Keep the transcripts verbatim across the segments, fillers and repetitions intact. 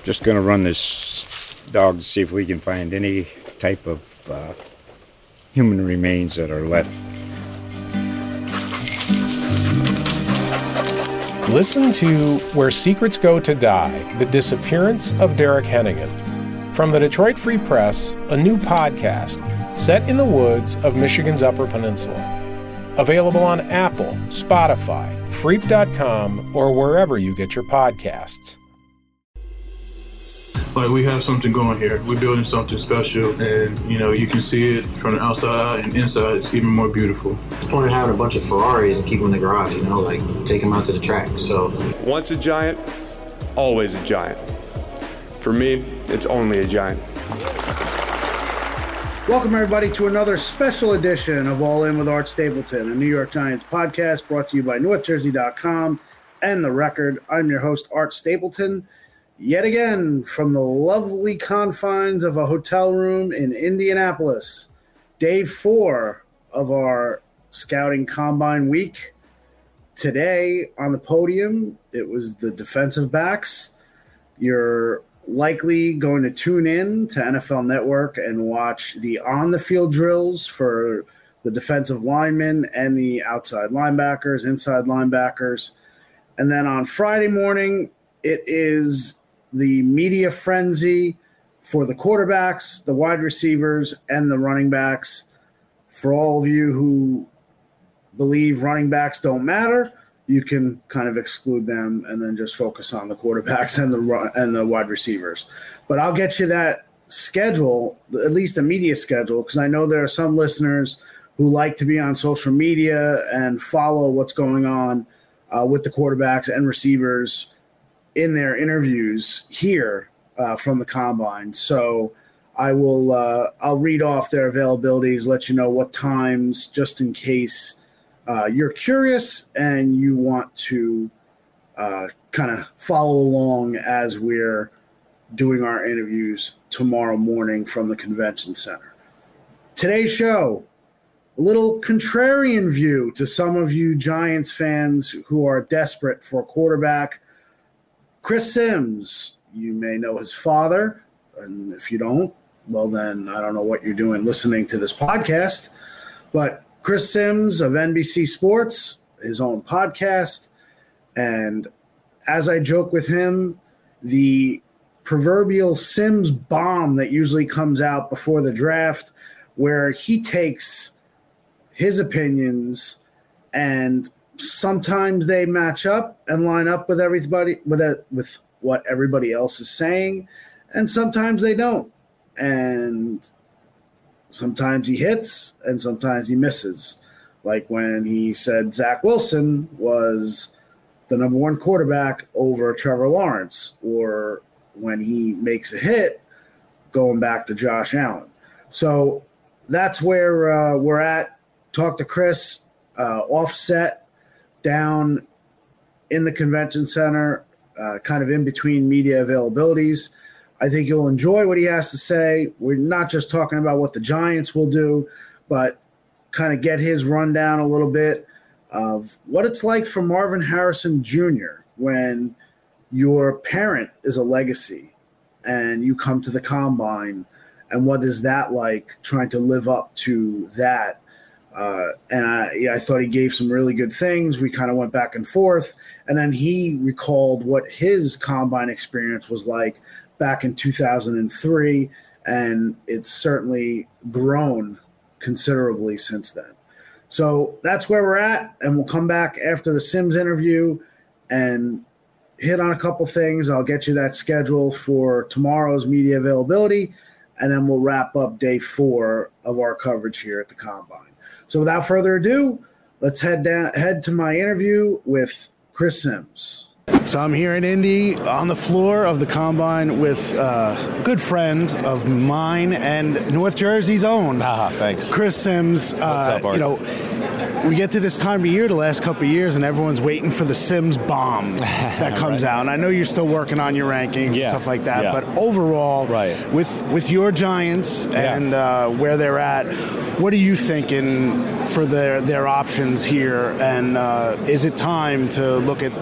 just going to run this dog to see if we can find any type of uh, human remains that are left. Listen to Where Secrets Go to Die, The Disappearance of Derek Hennigan. From the Detroit Free Press, a new podcast set in the woods of Michigan's Upper Peninsula. Available on Apple, Spotify, Freep dot com, or wherever you get your podcasts. Like, we have something going here. We're building something special, and, you know, you can see it from the outside, and inside it's even more beautiful. The point of having a bunch of Ferraris and keep them in the garage, you know, like, take them out to the track, so. Once a giant, always a giant. For me, it's only a giant. Welcome, everybody, to another special edition of All In with Art Stapleton, a New York Giants podcast brought to you by North Jersey dot com and The Record. I'm your host, Art Stapleton. Yet again, from the lovely confines of a hotel room in Indianapolis, day four of our Scouting Combine week. Today on the podium, it was the defensive backs. You're likely going to tune in to N F L Network and watch the on-the-field drills for the defensive linemen and the outside linebackers, inside linebackers. And then on Friday morning, it is the media frenzy for the quarterbacks, the wide receivers, and the running backs. For all of you who believe running backs don't matter, you can kind of exclude them and then just focus on the quarterbacks and the and the wide receivers. But I'll get you that schedule, at least the media schedule, because I know there are some listeners who like to be on social media and follow what's going on uh, with the quarterbacks and receivers in their interviews here uh, from the Combine. So I will uh, I'll read off their availabilities, let you know what times, just in case uh, you're curious and you want to uh, kind of follow along as we're doing our interviews tomorrow morning from the convention center. Today's show, a little contrarian view to some of you Giants fans who are desperate for a quarterback. Chris Sims, you may know his father, and if you don't, well then I don't know what you're doing listening to this podcast. But Chris Sims of N B C Sports, his own podcast, and as I joke with him, the proverbial Sims bomb that usually comes out before the draft, where he takes his opinions and sometimes they match up and line up with everybody with a, with what everybody else is saying, and sometimes they don't. And sometimes he hits and sometimes he misses. Like when he said Zach Wilson was the number one quarterback over Trevor Lawrence, or when he makes a hit going back to Josh Allen. So that's where uh, we're at. Talk to Chris uh, offset down in the convention center, uh, kind of in between media availabilities. I think you'll enjoy what he has to say. We're not just talking about what the Giants will do, but kind of get his rundown a little bit of what it's like for Marvin Harrison Junior when your parent is a legacy and you come to the Combine, and what is that like trying to live up to that. Uh, and I, yeah, I thought he gave some really good things. We kind of went back and forth. And then he recalled what his Combine experience was like back in two thousand three. And it's certainly grown considerably since then. So that's where we're at. And we'll come back after the Sims interview and hit on a couple things. I'll get you that schedule for tomorrow's media availability. And then we'll wrap up day four of our coverage here at the Combine. So without further ado, let's head down, head to my interview with Chris Sims. So I'm here in Indy on the floor of the Combine with uh, a good friend of mine and North Jersey's own. Ah, thanks. Chris Sims. What's uh, up, Art? You know, we get to this time of year the last couple of years and everyone's waiting for the Sims bomb that comes right. out. And I know you're still working on your rankings yeah. and stuff like that, yeah. but overall, right. with with your Giants yeah. and uh, where they're at, what are you thinking for their their options here? And uh, is it time to look at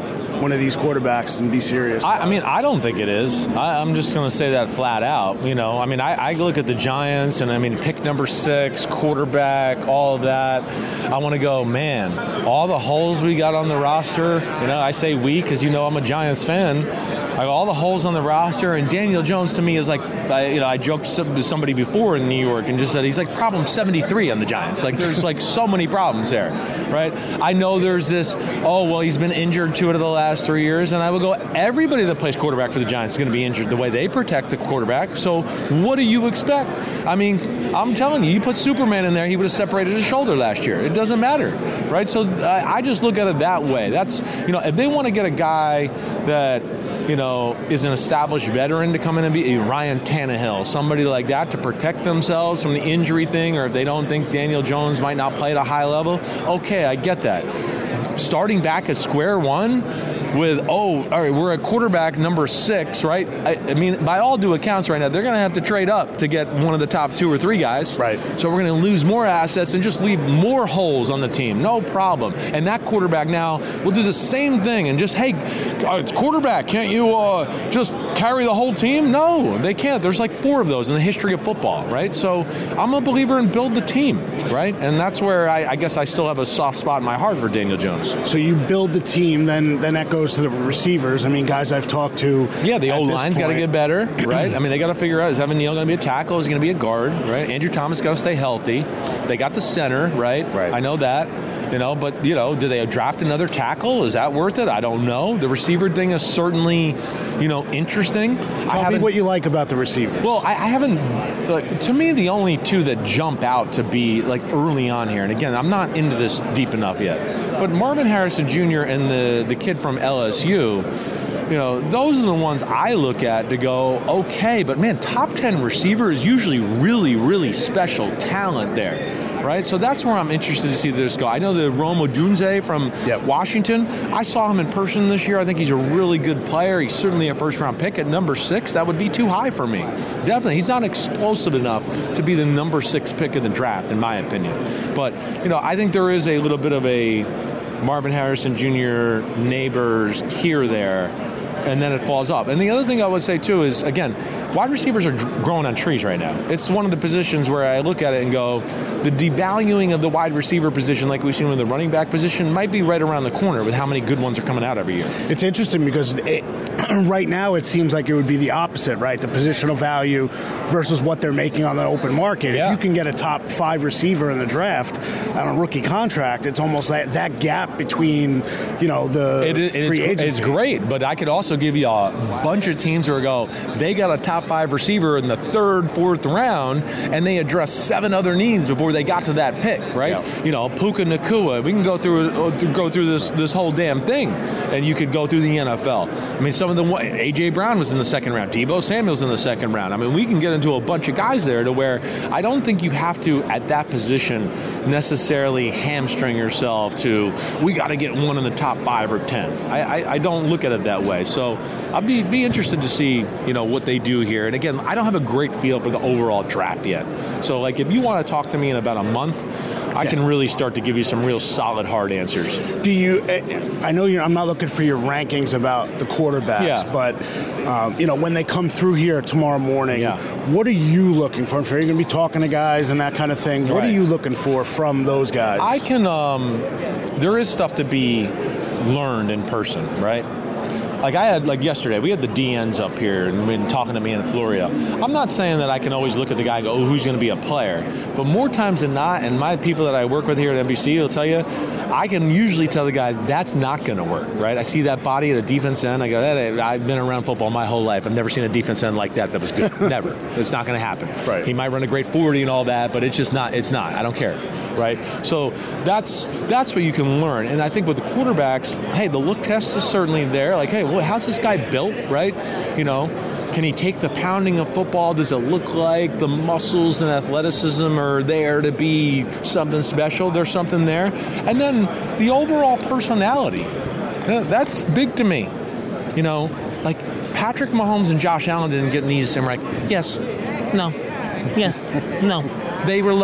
one of these quarterbacks and be serious. I, I mean, I don't think it is. I, I'm just going to say that flat out. You know, I mean, I, I look at the Giants, and I mean, pick number six, quarterback, all of that. I want to go, man, all the holes we got on the roster. You know, I say we because you know I'm a Giants fan. I go, all the holes on the roster, and Daniel Jones to me is like, I, you know, I joked to somebody before in New York and just said he's like problem seventy-three on the Giants. Like there's like so many problems there, right? I know there's this, oh, well, he's been injured two out of the last three years, and I would go, everybody that plays quarterback for the Giants is going to be injured the way they protect the quarterback. So what do you expect? I mean, I'm telling you, you put Superman in there, he would have separated his shoulder last year. It doesn't matter, right? So I, I just look at it that way. That's, you know, if they want to get a guy that, you know, is an established veteran to come in and be Ryan Tannehill, somebody like that to protect themselves from the injury thing, or if they don't think Daniel Jones might not play at a high level, okay, I get that. Starting back at square one with, oh, all right, we're at quarterback number six, right? I, I mean, by all due accounts right now, they're going to have to trade up to get one of the top two or three guys. Right. So we're going to lose more assets and just leave more holes on the team. No problem. And that quarterback now will do the same thing and just, hey, it's quarterback, can't you uh, just carry the whole team? No, they can't. There's like four of those in the history of football, right? So I'm a believer in build the team, right? And that's where I, I guess I still have a soft spot in my heart for Daniel Jones. So you build the team, then then that goes to the receivers. I mean, guys I've talked to. Yeah, the O-line's got to get better, right? I mean, they got to figure out, is Evan Neal going to be a tackle? Is he going to be a guard, right? Andrew Thomas got to stay healthy. They got the center, right? Right. I know that. You know, but, you know, do they draft another tackle? Is that worth it? I don't know. The receiver thing is certainly, you know, interesting. Tell me what you like about the receivers. Well, I, I haven't, like, to me, the only two that jump out to be, like, early on here, and again, I'm not into this deep enough yet, but Marvin Harrison Junior and the, the kid from L S U, you know, those are the ones I look at to go, okay, but man, top ten receiver is usually really, really special talent there. Right, so that's where I'm interested to see this go. I know the Rome Odunze from yep. Washington. I saw him in person this year. I think he's a really good player. He's certainly a first-round pick at number six. That would be too high for me. Definitely, he's not explosive enough to be the number six pick of the draft, in my opinion. But you know, I think there is a little bit of a Marvin Harrison Junior neighbors here there, and then it falls off. And the other thing I would say too is, again, wide receivers are growing on trees right now. It's one of the positions where I look at it and go, the devaluing of the wide receiver position, like we've seen with the running back position, might be right around the corner with how many good ones are coming out every year. It's interesting because it, right now it seems like it would be the opposite, right? The positional value versus what they're making on the open market. Yeah. If you can get a top five receiver in the draft on a rookie contract, it's almost that, that gap between, you know, the it is, free it's, agency. It's great, but I could also give you a bunch of teams where go, they got a top five receiver in the third, fourth round, and they addressed seven other needs before they got to that pick, right? Yeah. You know, Puka Nacua. We can go through go through this this whole damn thing, and you could go through the N F L. I mean, some of them. A J Brown was in the second round. Deebo Samuel's in the second round. I mean, we can get into a bunch of guys there to where I don't think you have to at that position necessarily hamstring yourself to we got to get one in the top five or ten. I, I, I don't look at it that way. So I'll be be interested to see, you know, what they do here. And again, I don't have a great feel for the overall draft yet. So like if you want to talk to me in about a month, I can really start to give you some real solid, hard answers. Do you? I know you're. I'm not looking for your rankings about the quarterbacks, yeah. but um, you know when they come through here tomorrow morning, yeah. what are you looking for? I'm sure you're going to be talking to guys and that kind of thing. What right. are you looking for from those guys? I can. Um, there is stuff to be learned in person, right? Like I had, like yesterday, we had the D Ns up here and been talking to me in Florida. I'm not saying that I can always look at the guy and go, oh, who's going to be a player? But more times than not, and my people that I work with here at N B C will tell you, I can usually tell the guys that's not going to work, right? I see that body at a defense end. I go, hey, I've been around football my whole life. I've never seen a defense end like that that was good. Never. It's not going to happen. Right. He might run a great forty and all that, but it's just not. It's not. I don't care. Right, so that's that's what you can learn, and I think with the quarterbacks, hey, the look test is certainly there. Like, hey, well, how's this guy built? Right, you know, can he take the pounding of football? Does it look like the muscles and athleticism are there to be something special? There's something there, and then the overall personality. That's big to me. You know, like Patrick Mahomes and Josh Allen didn't get in these, and we're like, yes, no, yes, no. They were like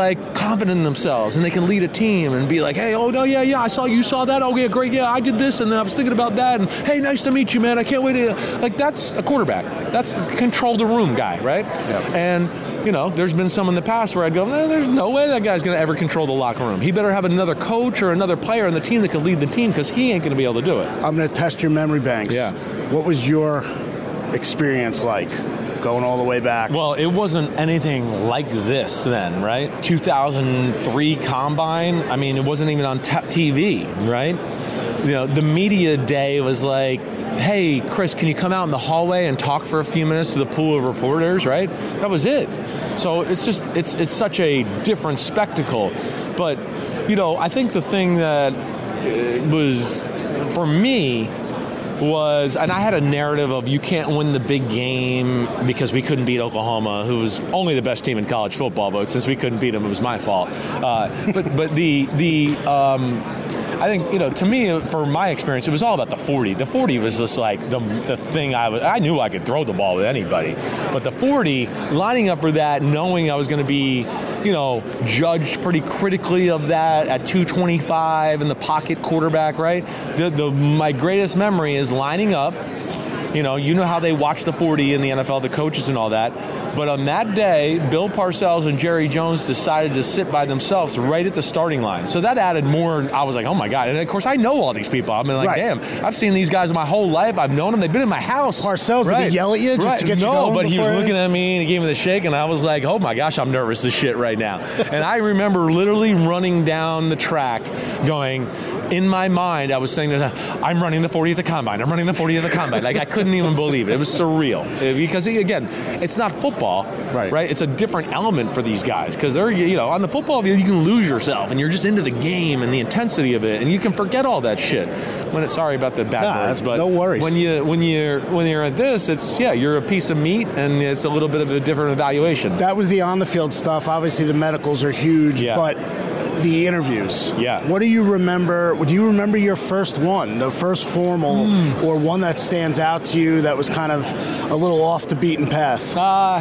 confident in themselves and they can lead a team and be like, hey, oh, no, yeah, yeah, I saw you saw that. Oh, yeah, great. Yeah, I did this and I was thinking about that. And, hey, nice to meet you, man. I can't wait to, like, that's a quarterback. That's a control the room guy, right? Yep. And, you know, there's been some in the past where I'd go, eh, there's no way that guy's going to ever control the locker room. He better have another coach or another player on the team that can lead the team because he ain't going to be able to do it. I'm going to test your memory banks. Yeah. What was your experience like going all the way back? Well, it wasn't anything like this then, right? two thousand three Combine, I mean, it wasn't even on t- TV, right? You know, the media day was like, hey, Chris, can you come out in the hallway and talk for a few minutes to the pool of reporters, right? That was it. So it's just, it's it's such a different spectacle. But, you know, I think the thing that was, for me, was, and I had a narrative of you can't win the big game because we couldn't beat Oklahoma, who was only the best team in college football, but since we couldn't beat them, it was my fault. Uh, but but the the um, I think, you know, to me, for my experience, it was all about the forty. The forty was just like the the thing I was, I knew I could throw the ball with anybody. But the forty, lining up for that, knowing I was going to be, you know, judged pretty critically of that at two twenty-five in the pocket quarterback, right? The, the my greatest memory is lining up. You know, you know how they watch the forty in the N F L, the coaches and all that. But on that day, Bill Parcells and Jerry Jones decided to sit by themselves right at the starting line. So that added more. I was like, oh, my God. And, of course, I know all these people. I'm like, right. damn, I've seen these guys my whole life. I've known them. They've been in my house. Parcells, right. did he yell at you just right. to get no, you going? No, but he was you? looking at me and he gave me the shake, and I was like, oh, my gosh, I'm nervous as shit right now. And I remember literally running down the track going, in my mind, I was saying, I'm running the forty at the Combine. I'm running the forty at the Combine. Like, I couldn't even believe it. It was surreal. Because, again, it's not football, right? right? It's a different element for these guys. Because they're, you know, on the football field, you can lose yourself, and you're just into the game and the intensity of it, and you can forget all that shit. When it's, sorry about the bad nah, words, but no worries. when you when you're when you're at this, it's yeah, you're a piece of meat, and it's a little bit of a different evaluation. That was the on the field stuff. Obviously, the medicals are huge, yeah. but the interviews. Yeah. What do you remember? Do you remember your first one, the first formal, mm. or one that stands out to you that was kind of a little off the beaten path? Uh,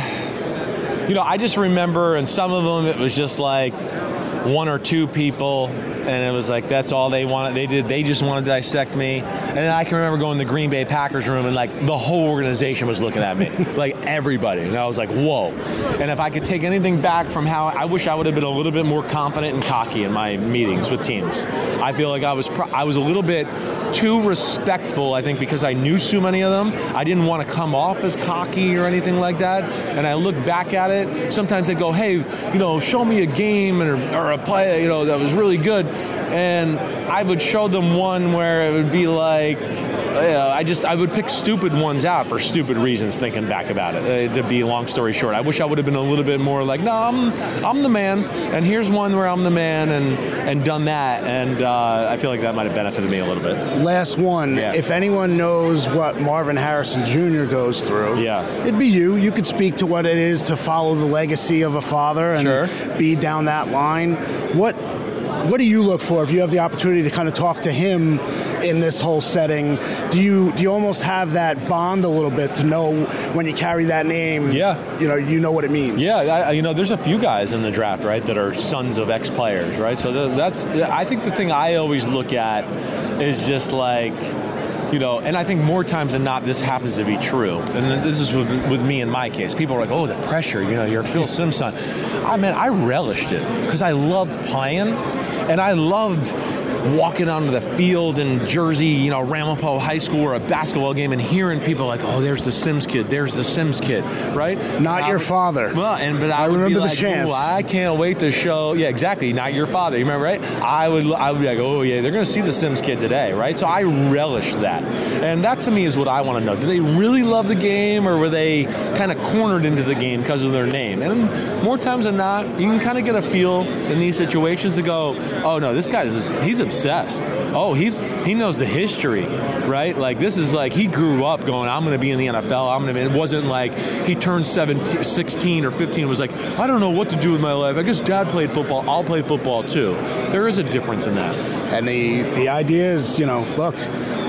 you know, I just remember, and some of them it was just like one or two people, and it was like that's all they wanted. They did. They just wanted to dissect me. And then I can remember going to the Green Bay Packers room, and like the whole organization was looking at me, like everybody. And I was like, whoa. And if I could take anything back from how I wish I would have been a little bit more confident and cocky in my meetings with teams. I feel like I was pro- I was a little bit too respectful, I think, because I knew so many of them. I didn't want to come off as cocky or anything like that. And I look back at it. Sometimes they go, hey, you know, show me a game or, or a play, you know, that was really good. And I would show them one where it would be like, uh, I just I would pick stupid ones out for stupid reasons. Thinking back about it, uh, to be a long story short, I wish I would have been a little bit more like, no, I'm I'm the man, and here's one where I'm the man, and and done that, and uh, I feel like that might have benefited me a little bit. Last one. Yeah. If anyone knows what Marvin Harrison Junior goes through, yeah, it'd be you. You could speak to what it is to follow the legacy of a father and sure. be down that line. What What do you look for if you have the opportunity to kind of talk to him in this whole setting? Do you do you almost have that bond a little bit to know when you carry that name? Yeah, you know, you know what it means. Yeah, I, you know, there's a few guys in the draft, right, that are sons of ex-players, right? So that's I think the thing I always look at is just like, you know, and I think more times than not, this happens to be true. And this is with, with me in my case. People are like, oh, the pressure, you know, you're Phil Simms' son. I mean, I relished it because I loved playing, and I loved walking onto the field in Jersey, you know, Ramapo High School or a basketball game and hearing people like, oh, there's the Simms kid, there's the Simms kid, right? Not I your would, father. Well, and but I, I would remember be like, the chance. I can't wait to show. Yeah, exactly. Not your father. You remember, right? I would, I would be like, oh yeah, they're going to see the Simms kid today, right? So I relish that, and that to me is what I want to know. Do they really love the game, or were they kind of cornered into the game because of their name? And more times than not, you can kind of get a feel in these situations to go, oh no, this guy is he's obsessed. Oh, he's he knows the history, right? Like this is like he grew up going, I'm going to be in the N F L. I'm going to. It wasn't like he turned seventeen, sixteen or fifteen and was like, I don't know what to do with my life. I guess Dad played football. I'll play football too. There is a difference in that. And the the idea is, you know, look,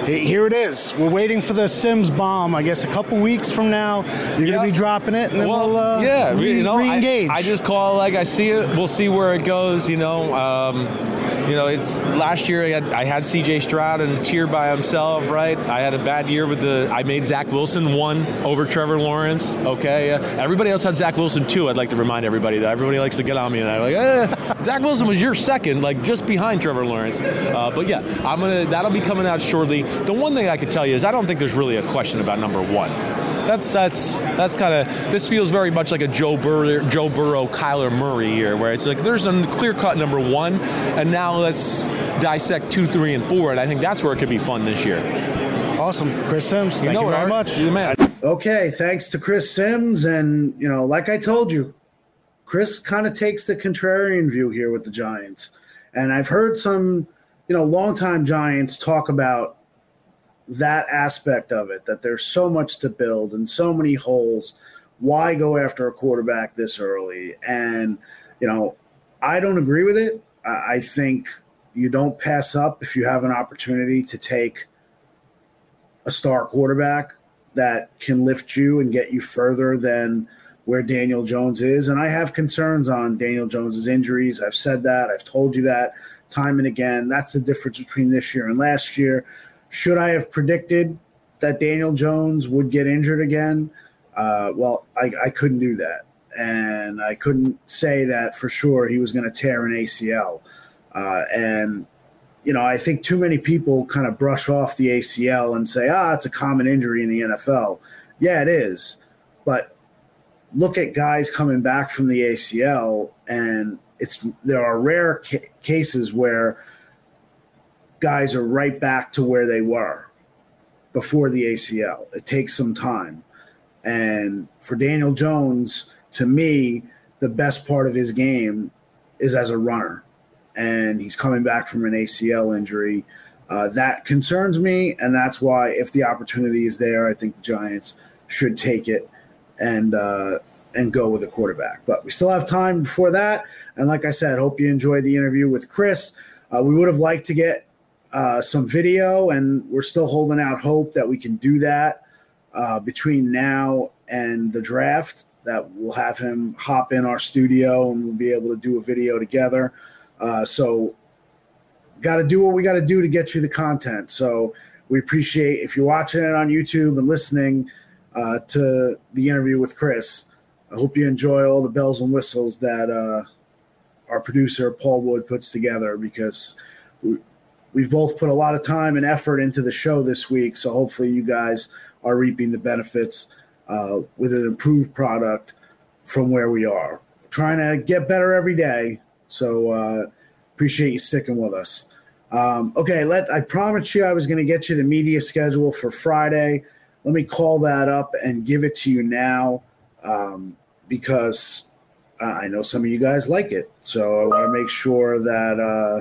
here it is. We're waiting for the Sims bomb. I guess a couple weeks from now, you're Yep. going to be dropping it, and then Well, we'll uh, yeah, re- you know, re-engage. I, I just call it like I see it. We'll see where it goes. You know, um, you know, it's last year I had I had C J Stroud and cheered by himself, right? I had a bad year with the. I made Zach Wilson one over Trevor Lawrence. Okay, uh, everybody else had Zach Wilson two. I'd like to remind everybody that everybody likes to get on me, and I'm like, eh, Zach Wilson was your second, like just behind Trevor Lawrence. Uh, but yeah, I'm gonna. That'll be coming out shortly. The one thing I could tell you is I don't think there's really a question about number one. That's that's that's kind of. This feels very much like a Joe Burrow, Joe Burrow, Kyler Murray year, where it's like there's a clear-cut number one, and now let's dissect two, three, and four, and I think that's where it could be fun this year. Awesome. Chris Sims, thank you, know it, very Art. much. You're the man. Okay, thanks to Chris Sims. And, you know, like I told you, Chris kind of takes the contrarian view here with the Giants. And I've heard some, you know, longtime Giants talk about that aspect of it, that there's so much to build and so many holes. Why go after a quarterback this early? And, you know, I don't agree with it. I think you don't pass up if you have an opportunity to take a star quarterback that can lift you and get you further than where Daniel Jones is. And I have concerns on Daniel Jones's injuries. I've said that. I've told you that time and again. That's the difference between this year and last year. Should I have predicted that Daniel Jones would get injured again? Uh, well, I, I couldn't do that. And I couldn't say that for sure he was going to tear an A C L. Uh, and, you know, I think too many people kind of brush off the A C L and say, ah, it's a common injury in the N F L. Yeah, it is. But look at guys coming back from the A C L, and it's there are rare ca- cases where guys are right back to where they were before the A C L. It takes some time. And for Daniel Jones, to me, the best part of his game is as a runner. And he's coming back from an A C L injury. Uh, that concerns me, and that's why if the opportunity is there, I think the Giants should take it and uh, and go with a quarterback. But we still have time before that. And like I said, hope you enjoyed the interview with Chris. Uh, we would have liked to get uh, some video, and we're still holding out hope that we can do that uh, between now and the draft, that we'll have him hop in our studio and we'll be able to do a video together. Uh, so got to do what we got to do to get you the content. So we appreciate if you're watching it on YouTube and listening uh, to the interview with Chris. I hope you enjoy all the bells and whistles that uh, our producer, Paul Wood, puts together, because we, we've both put a lot of time and effort into the show this week. So hopefully you guys are reaping the benefits uh, with an improved product from where we are. Trying to get better every day. So uh, appreciate you sticking with us. Um, okay, let I promised you I was going to get you the media schedule for Friday. Let me call that up and give it to you now, um, because uh, I know some of you guys like it. So I want to make sure that uh,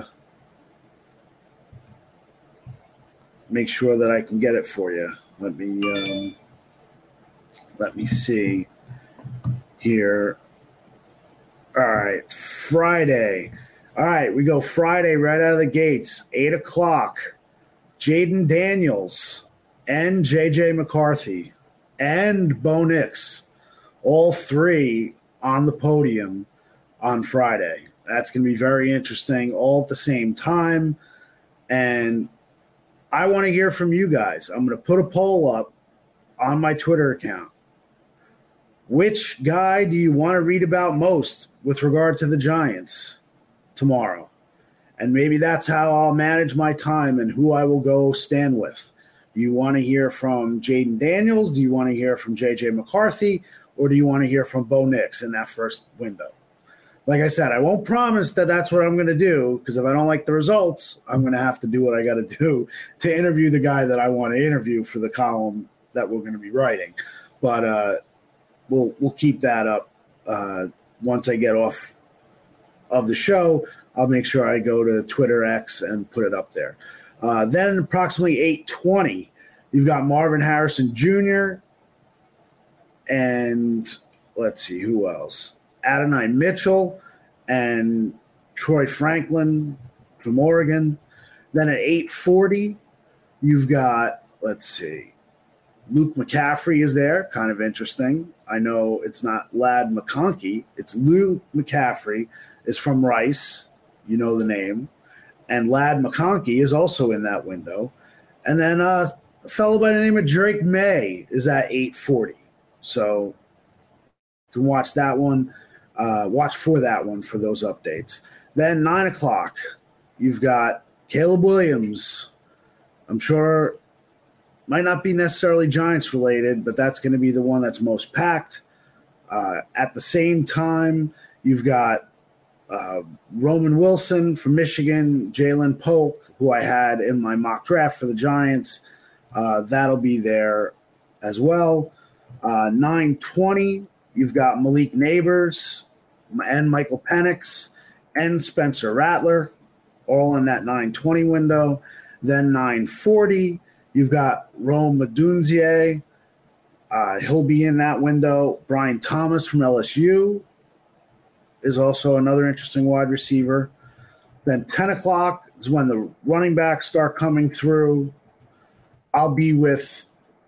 make sure that I can get it for you. Let me um, let me see here. All right, Friday. All right, we go Friday right out of the gates, eight o'clock. Jaden Daniels and J J McCarthy and Bo Nix, all three on the podium on Friday. That's going to be very interesting, all at the same time. And I want to hear from you guys. I'm going to put a poll up on my Twitter account. Which guy do you want to read about most with regard to the Giants tomorrow? And maybe that's how I'll manage my time and who I will go stand with. Do you want to hear from Jaden Daniels? Do you want to hear from J J McCarthy? Or do you want to hear from Bo Nix in that first window? Like I said, I won't promise that that's what I'm going to do, because if I don't like the results, I'm going to have to do what I got to do to interview the guy that I want to interview for the column that we're going to be writing. But uh, we'll we'll keep that up uh, once I get off of the show. I'll make sure I go to Twitter X and put it up there. Uh, then approximately eight twenty, you've got Marvin Harrison Junior and let's see, who else? Adonai Mitchell and Troy Franklin from Oregon. Then at eight forty, You've got, let's see, Luke McCaffrey is there, kind of interesting. I know it's not Ladd McConkey. It's Luke McCaffrey is from Rice. You know the name. And Ladd McConkey is also in that window. And then uh, a fellow by the name of Drake May is at eight forty. So you can watch that one. Uh, watch for that one for those updates. Then nine o'clock, you've got Caleb Williams. I'm sure might not be necessarily Giants related, but that's going to be the one that's most packed. Uh, at the same time, you've got uh, Roman Wilson from Michigan, Jalen Polk, who I had in my mock draft for the Giants. Uh, that'll be there as well. Uh, nine twenty, you've got Malik Neighbors and Michael Penix and Spencer Rattler, all in that nine twenty window. Then nine forty, you've got Rome Odunze. Uh, he'll be in that window. Brian Thomas from L S U is also another interesting wide receiver. Then ten o'clock is when the running backs start coming through. I'll be with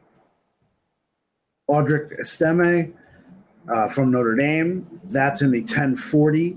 Audric Estime uh, from Notre Dame. That's in the ten forty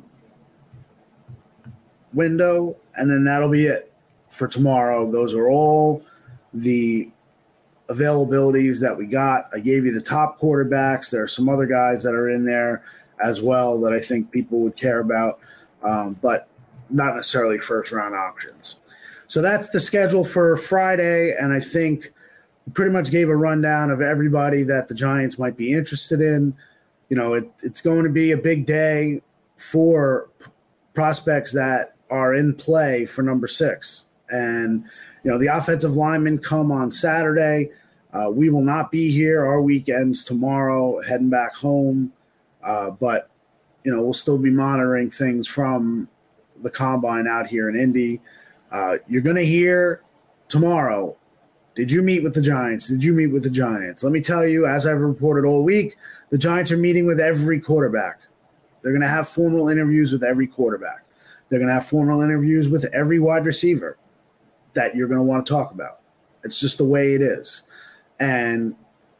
window, and then that'll be it for tomorrow. Those are all the availabilities that we got. I gave you the top quarterbacks. There are some other guys that are in there as well that I think people would care about, um, but not necessarily first round options. So that's the schedule for Friday, and I think we pretty much gave a rundown of everybody that the Giants might be interested in. You know, it, it's going to be a big day for p- prospects that are in play for number six. And, you know, the offensive linemen come on Saturday. Uh, we will not be here. Our weekend's tomorrow, heading back home. Uh, but, you know, we'll still be monitoring things from the combine out here in Indy. Uh, you're going to hear tomorrow, did you meet with the Giants? Did you meet with the Giants? Let me tell you, as I've reported all week, the Giants are meeting with every quarterback. They're going to have formal interviews with every quarterback. They're going to have formal interviews with every wide receiver that you're going to want to talk about. It's just the way it is. And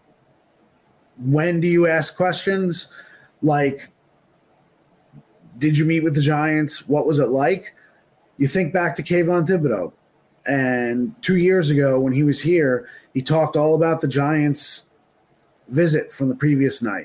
when do you ask questions like, did you meet with the Giants? What was it like? You think back to Kayvon Thibodeau. And two years ago when he was here, he talked all about the Giants' visit from the previous night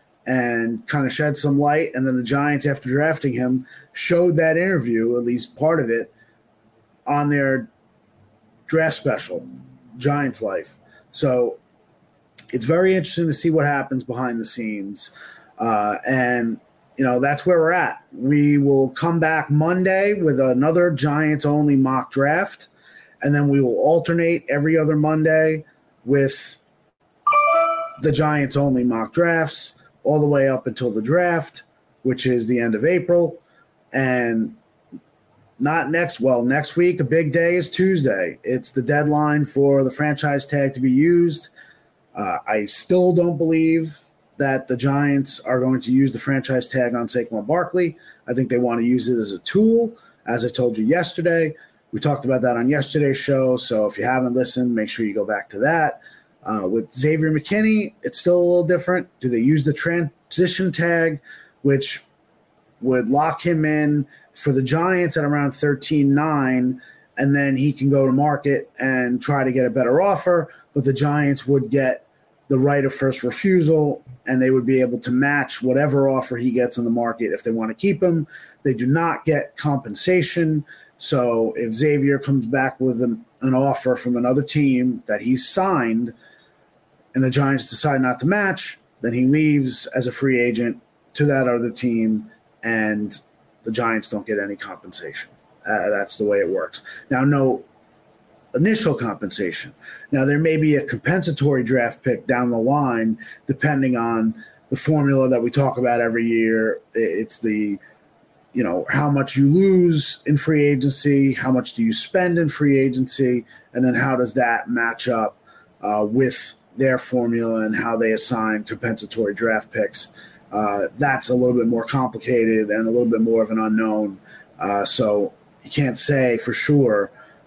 and kind of shed some light. And then the Giants, after drafting him, showed that interview, at least part of it, on their draft special, Giants Life. So it's very interesting to see what happens behind the scenes. Uh, and, you know, that's where we're at. We will come back Monday with another Giants-only mock draft, and then we will alternate every other Monday with the Giants-only mock drafts all the way up until the draft, which is the end of April. And not next, well, next week, a big day is Tuesday. It's the deadline for the franchise tag to be used. Uh, I still don't believe that the Giants are going to use the franchise tag on Saquon Barkley. I think they want to use it as a tool. As I told you yesterday, we talked about that on yesterday's show. So if you haven't listened, make sure you go back to that. Uh, with Xavier McKinney, it's still a little different. Do they use the transition tag, which would lock him in for the Giants at around thirteen nine, and then he can go to market and try to get a better offer, but the Giants would get the right of first refusal, and they would be able to match whatever offer he gets in the market if they want to keep him. They do not get compensation. So if Xavier comes back with an, an offer from another team that he's signed and the Giants decide not to match, then he leaves as a free agent to that other team, and the Giants don't get any compensation. Uh, that's the way it works. Now, no initial compensation. Now, there may be a compensatory draft pick down the line, depending on the formula that we talk about every year. It's the, you know, how much you lose in free agency, how much do you spend in free agency, and then how does that match up uh, with their formula and how they assign compensatory draft picks. Uh, that's a little bit more complicated and a little bit more of an unknown. Uh, so you can't say for sure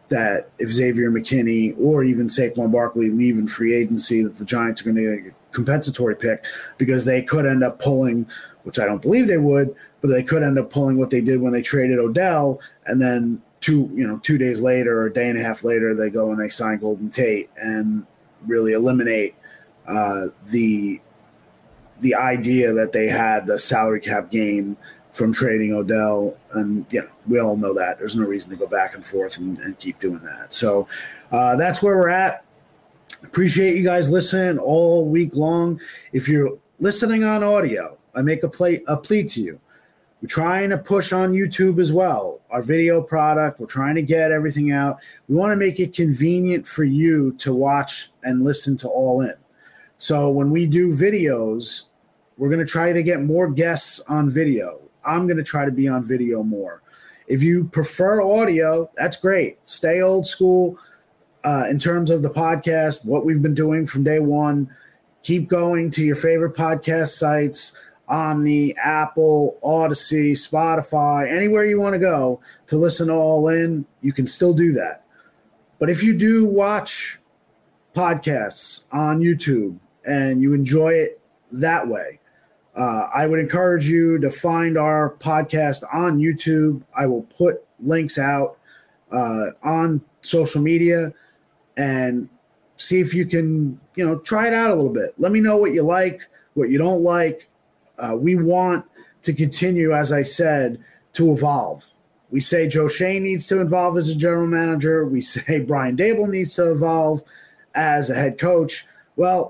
that if Xavier McKinney or even Saquon Barkley leave in free agency, that the Giants are going to get a compensatory pick, because they could end up pulling, which I don't believe they would, but they could end up pulling what they did when they traded Odell, and then two, you know, two days later or a day and a half later, they go and they sign Golden Tate and really eliminate uh, the the idea that they had the salary cap gain from trading Odell. And, you know, we all know that. There's no reason to go back and forth and, and keep doing that. So uh, that's where we're at. Appreciate you guys listening all week long. If you're listening on audio, I make a, play, a plea to you. We're trying to push on YouTube as well, our video product. We're trying to get everything out. We want to make it convenient for you to watch and listen to All In. So when we do videos, we're going to try to get more guests on video. I'm going to try to be on video more. If you prefer audio, that's great. Stay old school uh, in terms of the podcast, what we've been doing from day one. Keep going to your favorite podcast sites, Omni, Apple, Odyssey, Spotify, anywhere you want to go to listen to All In, you can still do that. But if you do watch podcasts on YouTube and you enjoy it that way, Uh, I would encourage you to find our podcast on YouTube. I will put links out uh, on social media and see if you can, you know, try it out a little bit. Let me know what you like, what you don't like. Uh, we want to continue, as I said, to evolve. We say Joe Schoen needs to evolve as a general manager. We say Brian Daboll needs to evolve as a head coach. Well,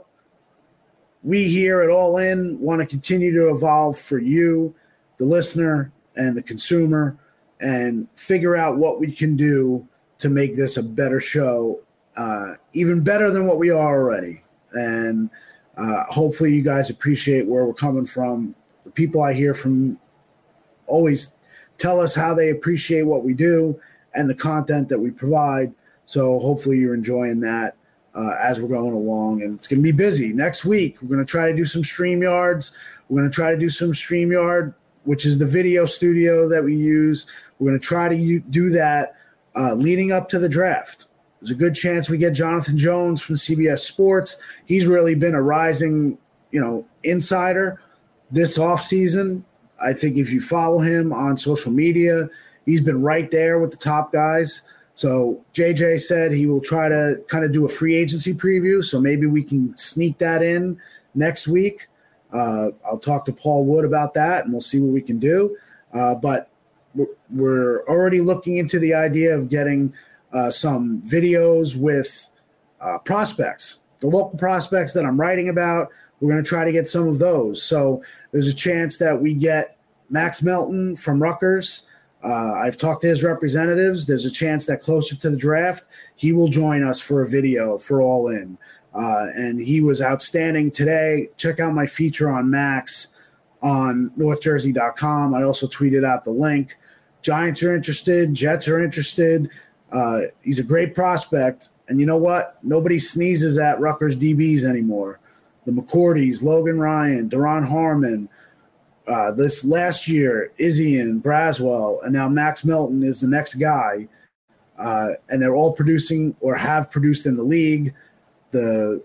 we here at All In want to continue to evolve for you, the listener, and the consumer, and figure out what we can do to make this a better show, uh, even better than what we are already. And uh, hopefully you guys appreciate where we're coming from. The people I hear from always tell us how they appreciate what we do and the content that we provide. So hopefully you're enjoying that. Uh, as we're going along, and it's going to be busy. Next week, we're going to try to do some StreamYards. We're going to try to do some StreamYard, which is the video studio that we use. We're going to try to u- do that uh, leading up to the draft. There's a good chance we get Jonathan Jones from C B S Sports. He's really been a rising, you know, insider this offseason. I think if you follow him on social media, he's been right there with the top guys. So J J said he will try to kind of do a free agency preview, so maybe we can sneak that in next week. Uh, I'll talk to Paul Wood about that, and we'll see what we can do. Uh, but we're already looking into the idea of getting uh, some videos with uh, prospects, the local prospects that I'm writing about. We're going to try to get some of those. So there's a chance that we get Max Melton from Rutgers. Uh, I've talked to his representatives. There's a chance that closer to the draft, he will join us for a video for All In. Uh, and he was outstanding today. Check out my feature on Max on north jersey dot com. I also tweeted out the link. Giants are interested. Jets are interested. Uh, he's a great prospect. And you know what? Nobody sneezes at Rutgers D Bs anymore. The McCourtys, Logan Ryan, Daron Harmon, Uh, this last year, Izzian, Braswell, and now Max Melton is the next guy. Uh, and they're all producing or have produced in the league. The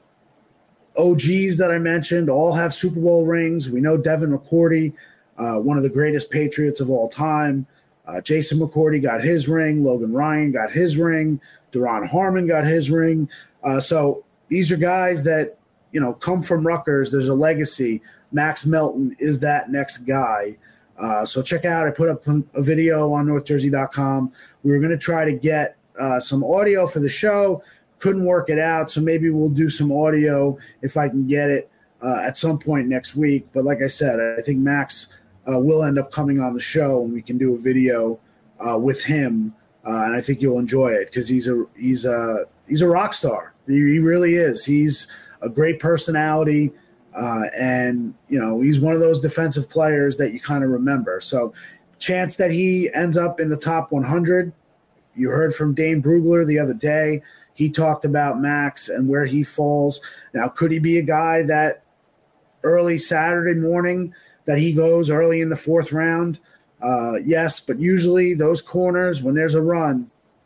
O Gs that I mentioned all have Super Bowl rings. We know Devin McCourty, uh, one of the greatest Patriots of all time. Uh, Jason McCourty got his ring. Logan Ryan got his ring. Daron Harmon got his ring. Uh, so these are guys that, you know, come from Rutgers. There's a legacy. Max Melton is that next guy. Uh, so check out, I put up a video on north jersey dot com. We were going to try to get uh, some audio for the show. Couldn't work it out, so maybe we'll do some audio if I can get it uh, at some point next week. But like I said, I think Max uh, will end up coming on the show, and we can do a video uh, with him. Uh, and I think you'll enjoy it because he's a he's a he's a rock star. He, he really is. He's a great personality. Uh, and, you know, he's one of those defensive players that you kind of remember. So chance that he ends up in the top one hundred. You heard from Dane Brugler the other day. He talked about Max and where he falls. Now, could he be a guy that early Saturday morning that he goes early in the fourth round? Uh, yes, but usually those corners, when there's a run,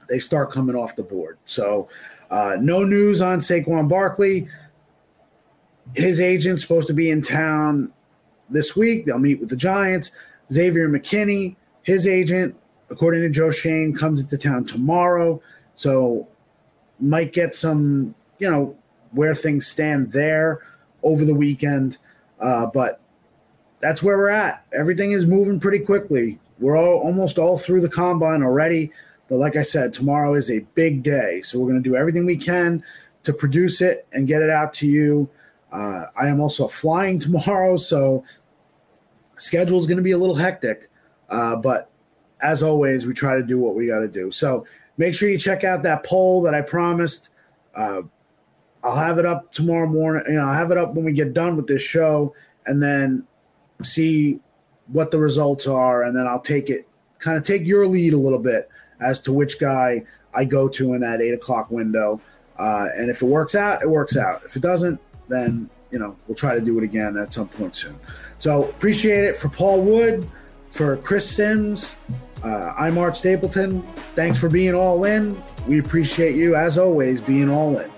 they start coming off the board. So uh, no news on Saquon Barkley. His agent's supposed to be in town this week. They'll meet with the Giants. Xavier McKinney, his agent, according to Joe Shane, comes into town tomorrow. So might get some, you know, where things stand there over the weekend. Uh, but that's where we're at. Everything is moving pretty quickly. We're all, almost all through the combine already. But like I said, tomorrow is a big day. So we're going to do everything we can to produce it and get it out to you. Uh, I am also flying tomorrow, so schedule is going to be a little hectic. Uh, but as always, we try to do what we got to do. So make sure you check out that poll that I promised. Uh, I'll have it up tomorrow morning. You know, I'll have it up when we get done with this show, and then see what the results are, and then I'll take it, kind of take your lead a little bit as to which guy I go to in that eight o'clock window. Uh, and if it works out, it works out. If it doesn't, then, you know, we'll try to do it again at some point soon. So appreciate it. For Paul Wood, for Chris Sims, uh, I'm Art Stapleton. Thanks for being all in. We appreciate you, as always, being all in.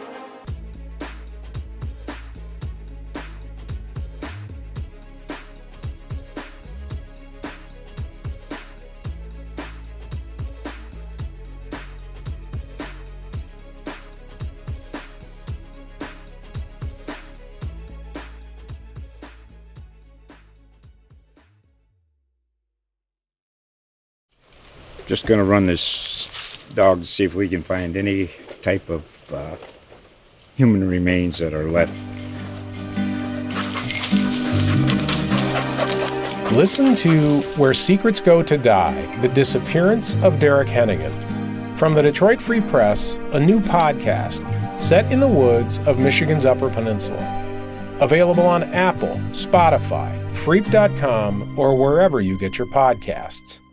Just going to run this dog to see if we can find any type of uh, human remains that are left. Listen to Where Secrets Go to Die, The Disappearance of Derek Hennigan. From the Detroit Free Press, a new podcast set in the woods of Michigan's Upper Peninsula. Available on Apple, Spotify, Freep dot com, or wherever you get your podcasts.